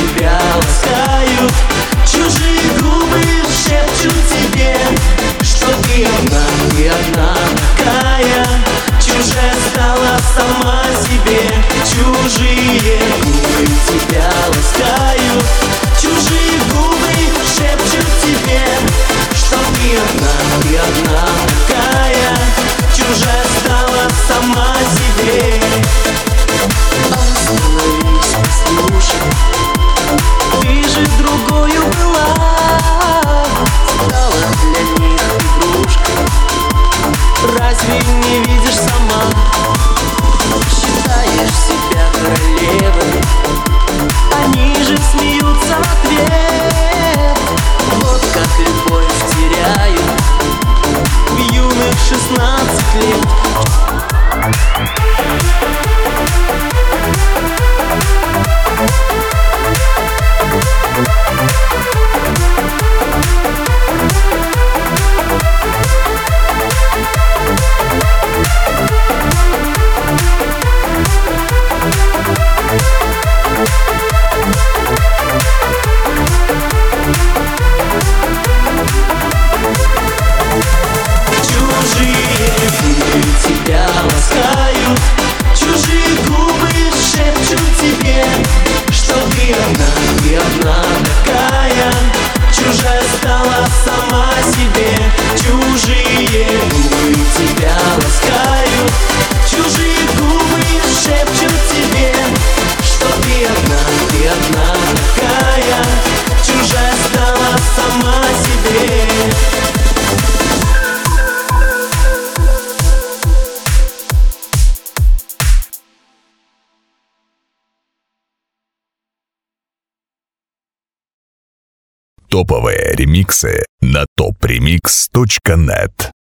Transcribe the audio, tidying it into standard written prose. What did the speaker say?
тебя ласкают. Чужие губы шепчут тебе, что ты одна такая. Чужая стала сама себе. Чужие губы тебя ласкают. Чужие губы шепчут тебе, что ты одна такая. Чужая стала сама себе. Остановись, послушай, ты же другою была, стала для них игрушкой. Разве не видишь сама? Считаешь себя королевой, они же смеются в ответ. Вот как любовь теряют в юных 16 лет. Тебя ласкают. Чужие губы шепчут тебе, что ты одна такая. Чужая стала сама себе. Чужие губы тебя ласкают. Чужие губы шепчут тебе, что ты одна такая. Чужая стала сама себе. Топовые ремиксы на topremix.net.